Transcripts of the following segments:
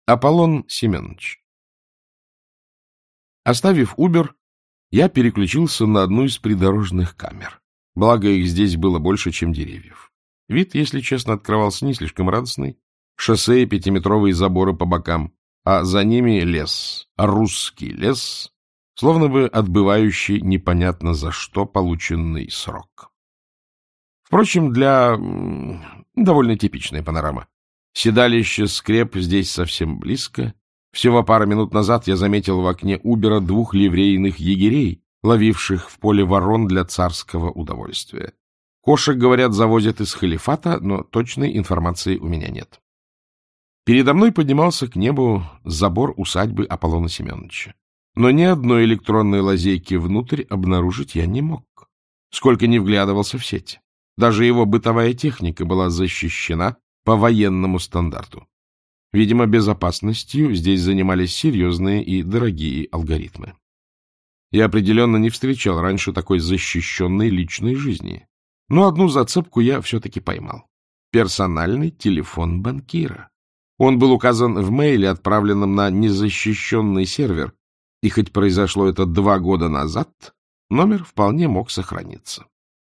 Аполлон Семенович. Оставив Убер, я переключился на одну из придорожных камер. Благо, их здесь было больше, чем деревьев. Вид, если честно, открывался не слишком радостный. Шоссе и 5-метровые заборы по бокам, а за ними лес, русский лес, словно бы отбывающий непонятно за что полученный срок. Впрочем, для довольно типичная панорама. Седалище скреп здесь совсем близко. Всего пару минут назад я заметил в окне Убера 2 ливрейных егерей, ловивших в поле ворон для царского удовольствия. Кошек, говорят, завозят из халифата, но точной информации у меня нет. Передо мной поднимался к небу забор усадьбы Аполлона Семеновича. Но ни одной электронной лазейки внутрь обнаружить я не мог, сколько ни вглядывался в сеть. Даже его бытовая техника была защищена по военному стандарту. Видимо, безопасностью здесь занимались серьезные и дорогие алгоритмы. Я определенно не встречал раньше такой защищенной личной жизни. Но одну зацепку я все-таки поймал. Персональный телефон банкира. Он был указан в мейле, отправленном на незащищенный сервер, и хоть произошло это 2 года назад, номер вполне мог сохраниться.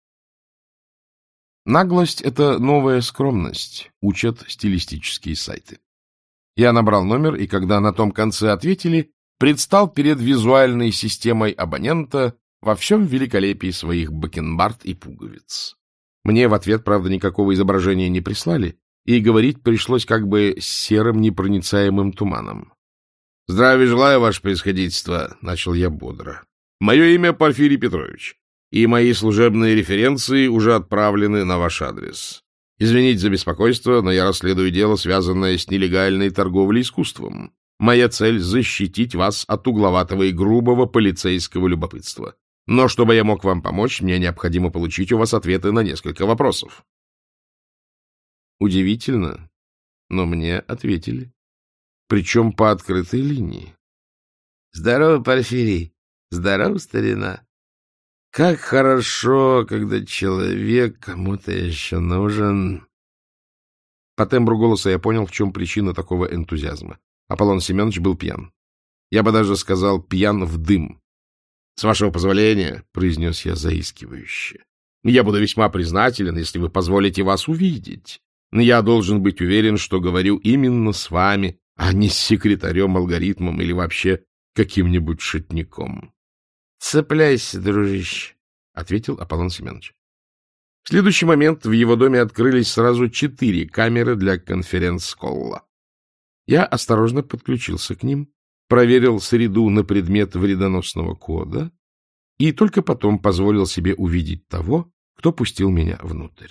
Наглость — это новая скромность, учат стилистические сайты. Я набрал номер, и когда на том конце ответили, предстал перед визуальной системой абонента во всем великолепии своих бакенбард и пуговиц. Мне в ответ, правда, никакого изображения не прислали, и говорить пришлось как бы с серым непроницаемым туманом. — Здравия желаю, ваше превосходительство, — начал я бодро. — Мое имя Порфирий Петрович, и мои служебные референции уже отправлены на ваш адрес. Извините за беспокойство, но я расследую дело, связанное с нелегальной торговлей искусством. Моя цель — защитить вас от угловатого и грубого полицейского любопытства. Но чтобы я мог вам помочь, мне необходимо получить у вас ответы на несколько вопросов. Удивительно, но мне ответили. Причем по открытой линии. — Здорово, Порфирий. Здорово, старина. Как хорошо, когда человек кому-то еще нужен. По тембру голоса я понял, в чем причина такого энтузиазма. Аполлон Семенович был пьян. Я бы даже сказал, пьян в дым. — С вашего позволения, — произнес я заискивающе, — я буду весьма признателен, если вы позволите вас увидеть. Я должен быть уверен, что говорю именно с вами, а не с секретарем-алгоритмом или вообще каким-нибудь шутником. — Цепляйся, дружище, — ответил Аполлон Семенович. В следующий момент в его доме открылись сразу 4 камеры для конференц-колла. Я осторожно подключился к ним, проверил среду на предмет вредоносного кода и только потом позволил себе увидеть того, кто пустил меня внутрь.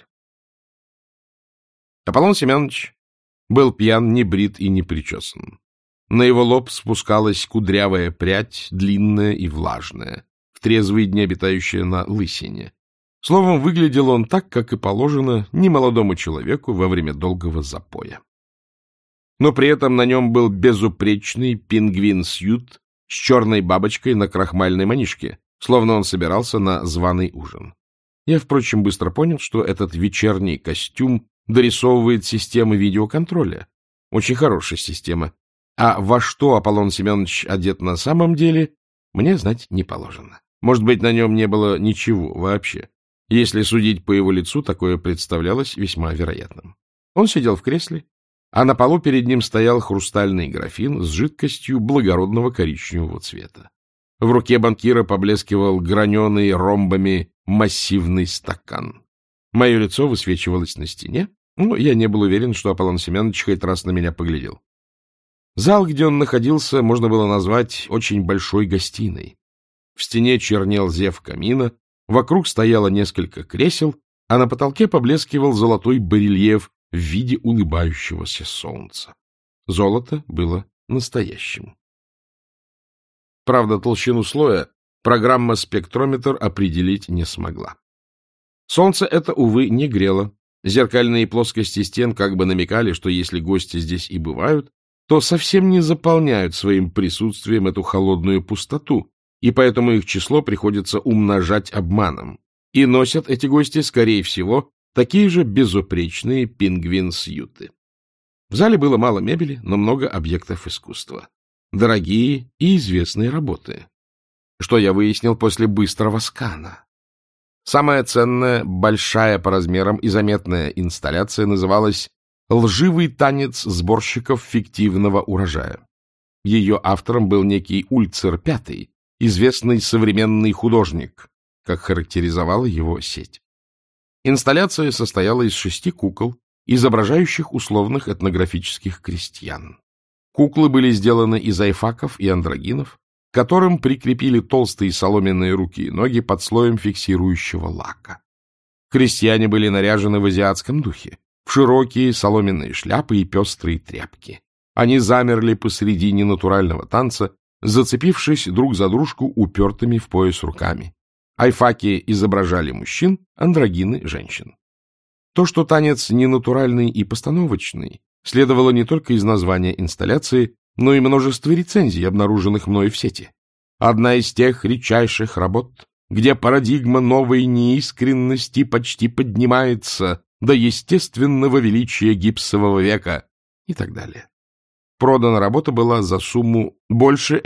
Аполлон Семенович был пьян, не брит и не причесан. На его лоб спускалась кудрявая прядь, длинная и влажная, в трезвые дни обитающая на лысине. Словом, выглядел он так, как и положено немолодому человеку во время долгого запоя. Но при этом на нем был безупречный пингвин-сьют с черной бабочкой на крахмальной манишке, словно он собирался на званый ужин. Я, впрочем, быстро понял, что этот вечерний костюм дорисовывает система видеоконтроля. Очень хорошая система. А во что Аполлон Семенович одет на самом деле, мне знать не положено. Может быть, на нем не было ничего вообще. Если судить по его лицу, такое представлялось весьма вероятным. Он сидел в кресле, а на полу перед ним стоял хрустальный графин с жидкостью благородного коричневого цвета. В руке банкира поблескивал граненый ромбами массивный стакан. Мое лицо высвечивалось на стене, но я не был уверен, что Аполлон Семенович хоть раз на меня поглядел. Зал, где он находился, можно было назвать очень большой гостиной. В стене чернел зев камина, вокруг стояло несколько кресел, а на потолке поблескивал золотой барельеф в виде улыбающегося солнца. Золото было настоящим. Правда, толщину слоя программа «Спектрометр» определить не смогла. Солнце это, увы, не грело. Зеркальные плоскости стен как бы намекали, что если гости здесь и бывают, то совсем не заполняют своим присутствием эту холодную пустоту, и поэтому их число приходится умножать обманом. И носят эти гости, скорее всего, такие же безупречные пингвин-сьюты. В зале было мало мебели, но много объектов искусства. Дорогие и известные работы. Что я выяснил после быстрого скана. Самая ценная, большая по размерам и заметная инсталляция называлась «Лживый танец сборщиков фиктивного урожая». Ее автором был некий Ульцер V, известный современный художник, как характеризовала его сеть. Инсталляция состояла из 6 кукол, изображающих условных этнографических крестьян. Куклы были сделаны из айфаков и андрогинов, к которым прикрепили толстые соломенные руки и ноги под слоем фиксирующего лака. Крестьяне были наряжены в азиатском духе, в широкие соломенные шляпы и пестрые тряпки. Они замерли посредине натурального танца, зацепившись друг за дружку упертыми в пояс руками. Айфаки изображали мужчин, андрогины — женщин. То, что танец ненатуральный и постановочный, следовало не только из названия инсталляции, но и множество рецензий, обнаруженных мною в сети. Одна из тех редчайших работ, где парадигма новой неискренности почти поднимается до естественного величия гипсового века и так далее. Продана работа была за сумму больше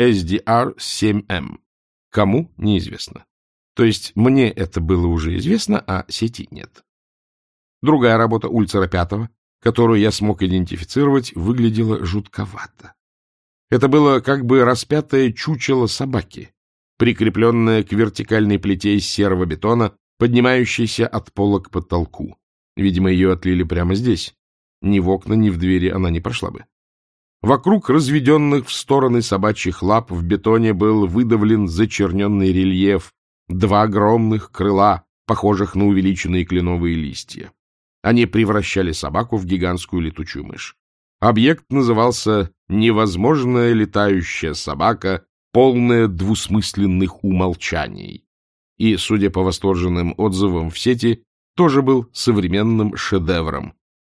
SDR-7M. Кому — неизвестно. То есть мне это было уже известно, а сети нет. Другая работа Ульцера V, которую я смог идентифицировать, выглядела жутковато. Это было как бы распятое чучело собаки, прикрепленное к вертикальной плите из серого бетона, поднимающейся от пола к потолку. Видимо, ее отлили прямо здесь. Ни в окна, ни в двери она не прошла бы. Вокруг разведенных в стороны собачьих лап в бетоне был выдавлен зачерненный рельеф, 2 огромных крыла, похожих на увеличенные кленовые листья. Они превращали собаку в гигантскую летучую мышь. Объект назывался «Невозможная летающая собака, полная двусмысленных умолчаний». И, судя по восторженным отзывам в сети, тоже был современным шедевром.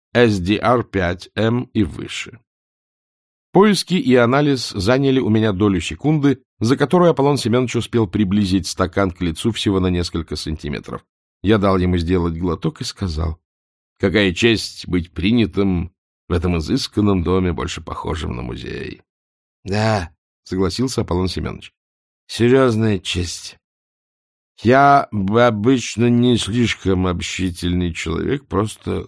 SDR-5M и выше. Поиски и анализ заняли у меня долю секунды, за которую Аполлон Семенович успел приблизить стакан к лицу всего на несколько сантиметров. Я дал ему сделать глоток и сказал: «Какая честь быть принятым в этом изысканном доме, больше похожем на музей». — Да, — согласился Аполлон Семенович, — серьезная честь. Я обычно не слишком общительный человек, просто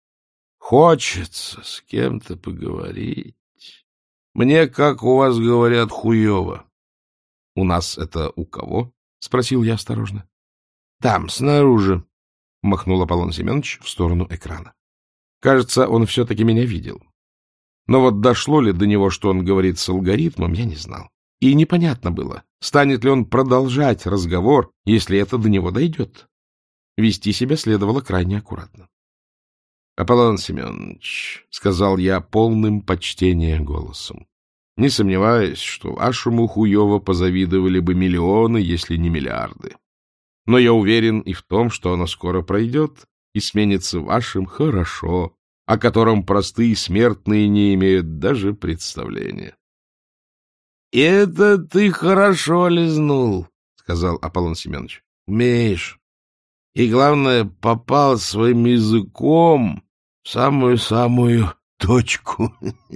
хочется с кем-то поговорить. Мне, как у вас говорят, хуево. — У нас это у кого? — спросил я осторожно. — Там, снаружи, — махнул Аполлон Семенович в сторону экрана. Кажется, он все-таки меня видел. Но вот дошло ли до него, что он говорит с алгоритмом, я не знал. И непонятно было, станет ли он продолжать разговор, если это до него дойдет. Вести себя следовало крайне аккуратно. — Аполлон Семенович, — сказал я полным почтения голосом, — не сомневаюсь, что вашему хуево позавидовали бы миллионы, если не миллиарды. Но я уверен и в том, что оно скоро пройдет и сменится вашим хорошо, о котором простые смертные не имеют даже представления. — Это ты хорошо лизнул, — сказал Аполлон Семенович. — Умеешь. И, главное, попал своим языком в самую-самую точку.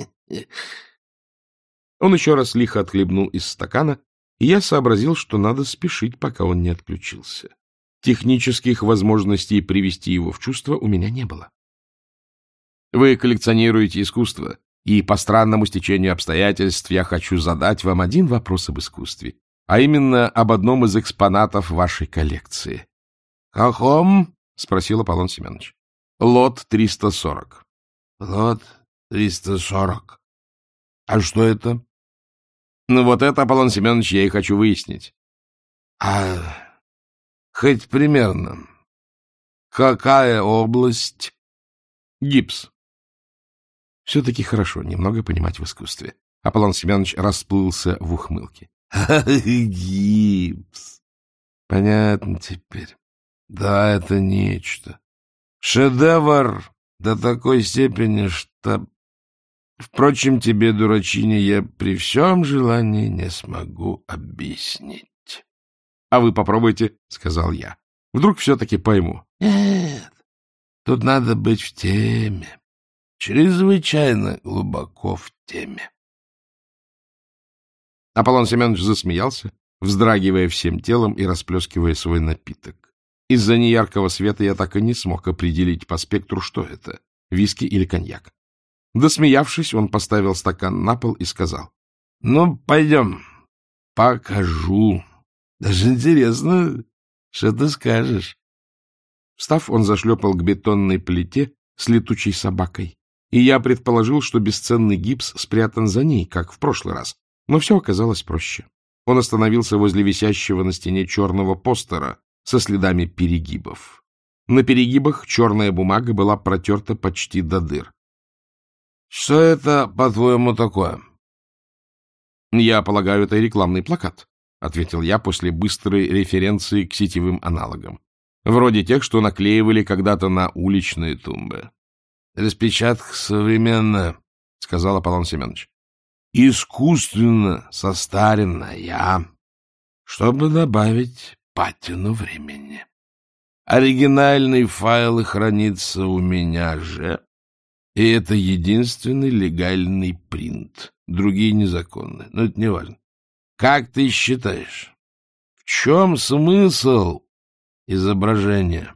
Он еще раз лихо отхлебнул из стакана, и я сообразил, что надо спешить, пока он не отключился. Технических возможностей привести его в чувство у меня не было. Вы коллекционируете искусство, и по странному стечению обстоятельств я хочу задать вам один вопрос об искусстве, а именно об одном из экспонатов вашей коллекции. — Каком? — спросил Аполлон Семенович. — Лот 340. — Лот 340. А что это? — Ну, вот это, Аполлон Семенович, я и хочу выяснить. — А хоть примерно. Какая область? — Гипс. Все-таки хорошо немного понимать в искусстве. Аполлон Семенович расплылся в ухмылке. — Гипс. Понятно теперь. Да, это нечто. Шедевр до такой степени, что... Впрочем, тебе, дурачине, я при всем желании не смогу объяснить. — А вы попробуйте, — сказал я. — Вдруг все-таки пойму. — Нет, тут надо быть в теме. чрезвычайно глубоко в теме. Аполлон Семенович засмеялся, вздрагивая всем телом и расплескивая свой напиток. Из-за неяркого света я так и не смог определить по спектру, что это — виски или коньяк. Досмеявшись, он поставил стакан на пол и сказал: — Ну, пойдем, покажу. Даже интересно, что ты скажешь. Встав, он зашлепал к бетонной плите с летучей собакой, и я предположил, что бесценный гипс спрятан за ней, как в прошлый раз. Но все оказалось проще. Он остановился возле висящего на стене черного постера со следами перегибов. На перегибах черная бумага была протерта почти до дыр. — Что это, по-твоему, такое? — Я полагаю, это рекламный плакат, — ответил я после быстрой референции к сетевым аналогам. Вроде тех, что наклеивали когда-то на уличные тумбы. — Распечатка современная, — сказал Аполлон Семенович. — Искусственно состаренная, чтобы добавить патину времени. Оригинальные файлы хранятся у меня же, и это единственный легальный принт. Другие незаконны, но это не важно. Как ты считаешь, в чем смысл изображения?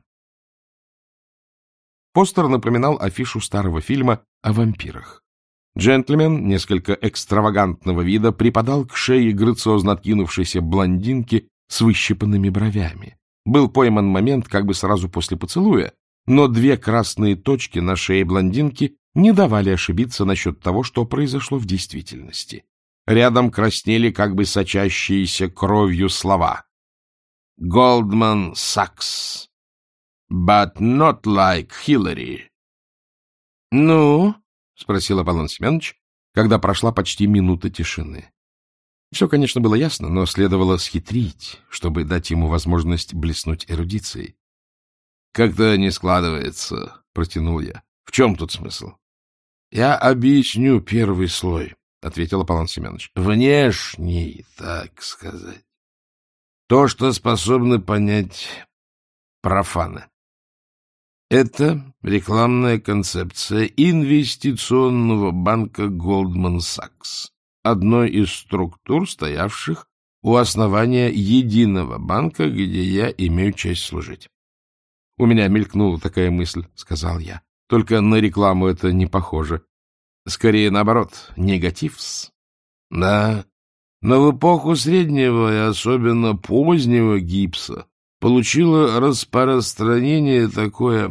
Постер напоминал афишу старого фильма о вампирах. Джентльмен, несколько экстравагантного вида, припадал к шее грациозно откинувшейся блондинки с выщипанными бровями. Был пойман момент как бы сразу после поцелуя, но две красные точки на шее блондинки не давали ошибиться насчет того, что произошло в действительности. Рядом краснели как бы сочащиеся кровью слова. «Goldman Sachs, but not like Hillary». «Ну?» — спросил Аполлон Семенович, когда прошла почти минута тишины. Все, конечно, было ясно, но следовало схитрить, чтобы дать ему возможность блеснуть эрудицией. — Как-то не складывается, — протянул я. — В чем тут смысл? — Я объясню первый слой, — ответил Аполлон Семенович. — Внешний, так сказать. То, что способны понять профаны. Это рекламная концепция инвестиционного банка Goldman Sachs, одной из структур, стоявших у основания единого банка, где я имею честь служить. — У меня мелькнула такая мысль, — сказал я. — Только на рекламу это не похоже. Скорее, наоборот, негатив-с. — Да, но в эпоху среднего и особенно позднего гипса получило распространение такое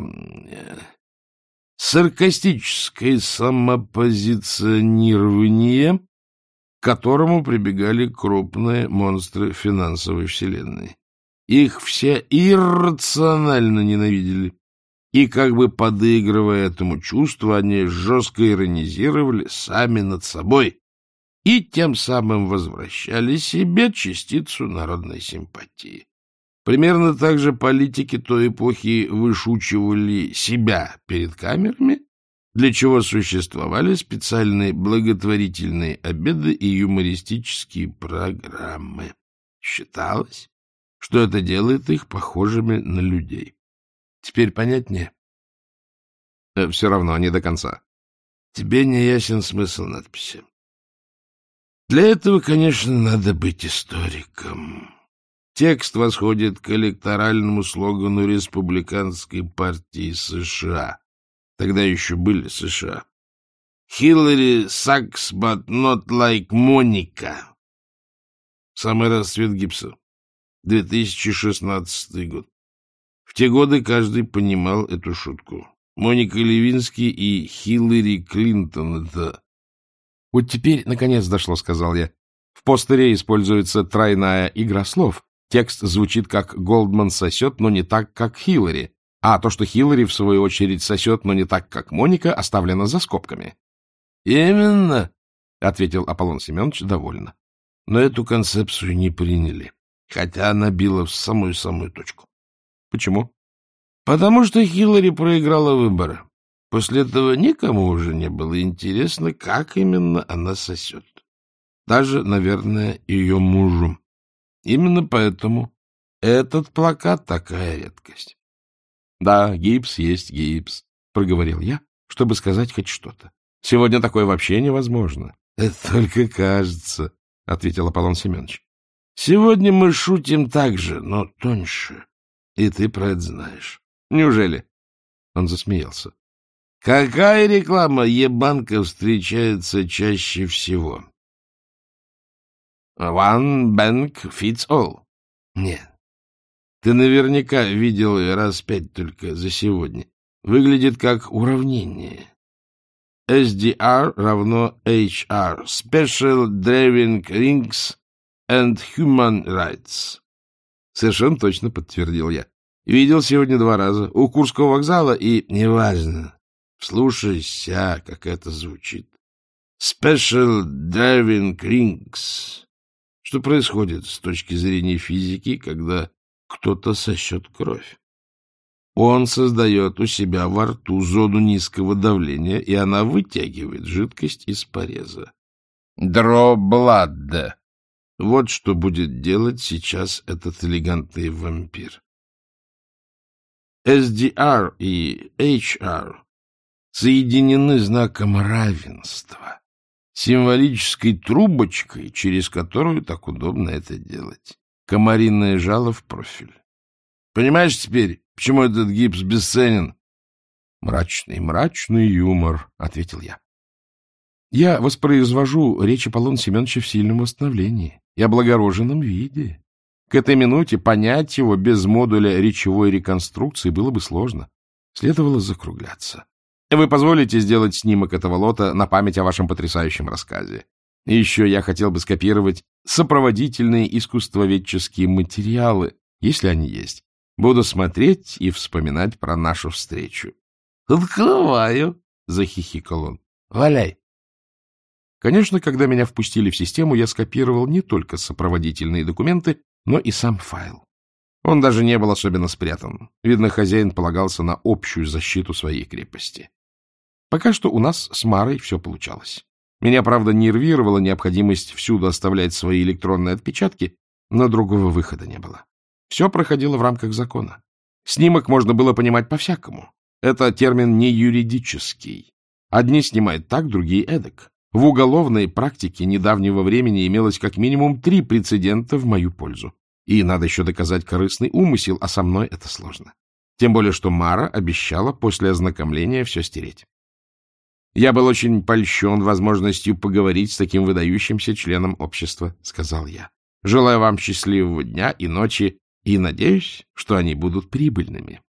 саркастическое самопозиционирование, к которому прибегали крупные монстры финансовой вселенной. Их все иррационально ненавидели, и, как бы подыгрывая этому чувству, они жестко иронизировали сами над собой и тем самым возвращали себе частицу народной симпатии. Примерно так же политики той эпохи вышучивали себя перед камерами, для чего существовали специальные благотворительные обеды и юмористические программы. Считалось, что это делает их похожими на людей. Теперь понятнее? Все равно не до конца. Тебе не ясен смысл надписи. Для этого, конечно, надо быть историком. Текст восходит к электоральному слогану Республиканской партии США. Тогда еще были США. Hillary sucks, but not like Monica. Самый расцвет гипса. 2016 год. В те годы каждый понимал эту шутку. Моника Левински и Хиллари Клинтон — это... Вот теперь, наконец, дошло, — сказал я. В постере используется тройная игра слов. Текст звучит как «Голдман сосет, но не так, как Хиллари», а то, что Хиллари, в свою очередь, сосет, но не так, как Моника, оставлено за скобками. — Именно, — ответил Аполлон Семенович довольно. Но эту концепцию не приняли, хотя она била в самую-самую точку. — Почему? — Потому что Хиллари проиграла выборы. После этого никому уже не было интересно, как именно она сосет. Даже, наверное, ее мужу. Именно поэтому этот плакат такая редкость. — Да, гипс есть гипс, — проговорил я, чтобы сказать хоть что-то. Сегодня такое вообще невозможно. — Это только кажется, — ответил Аполлон Семенович. — Сегодня мы шутим так же, но тоньше. И ты про это знаешь. — Неужели? Он засмеялся. — Какая реклама Е-банка встречается чаще всего? One bank fits all. Нет. Ты наверняка видел ее раз 5 только за сегодня. Выглядит как уравнение. SDR равно HR. Special Driving Rings and Human Rights. Совершенно точно, подтвердил я. Видел сегодня 2 раза. У Курского вокзала и... Неважно. Вслушайся, как это звучит. Special Driving Rings. Что происходит с точки зрения физики, когда кто-то сосет кровь? Он создает у себя во рту зону низкого давления, и она вытягивает жидкость из пореза. Draw blood. Вот что будет делать сейчас этот элегантный вампир. SDR и HR соединены знаком равенства, символической трубочкой, через которую так удобно это делать. Комариное жало в профиль. Понимаешь теперь, почему этот гипс бесценен? Мрачный юмор, — ответил я. Я воспроизвожу речь Аполлона Семеновича в сильном восстановлении и облагороженном виде. К этой минуте понять его без модуля речевой реконструкции было бы сложно. Следовало закругляться. Вы позволите сделать снимок этого лота на память о вашем потрясающем рассказе. И еще я хотел бы скопировать сопроводительные искусствоведческие материалы, если они есть. Буду смотреть и вспоминать про нашу встречу. — Открываю, — захихикал он. — Валяй. Конечно, когда меня впустили в систему, я скопировал не только сопроводительные документы, но и сам файл. Он даже не был особенно спрятан. Видно, хозяин полагался на общую защиту своей крепости. Пока что у нас с Марой все получалось. Меня, правда, нервировала необходимость всюду оставлять свои электронные отпечатки, но другого выхода не было. Все проходило в рамках закона. Снимок можно было понимать по-всякому. Это термин не юридический. Одни снимают так, другие эдак. В уголовной практике недавнего времени имелось как минимум 3 прецедента в мою пользу. И надо еще доказать корыстный умысел, а со мной это сложно. Тем более, что Мара обещала после ознакомления все стереть. Я был очень польщен возможностью поговорить с таким выдающимся членом общества, — сказал я. Желаю вам счастливого дня и ночи, и надеюсь, что они будут прибыльными.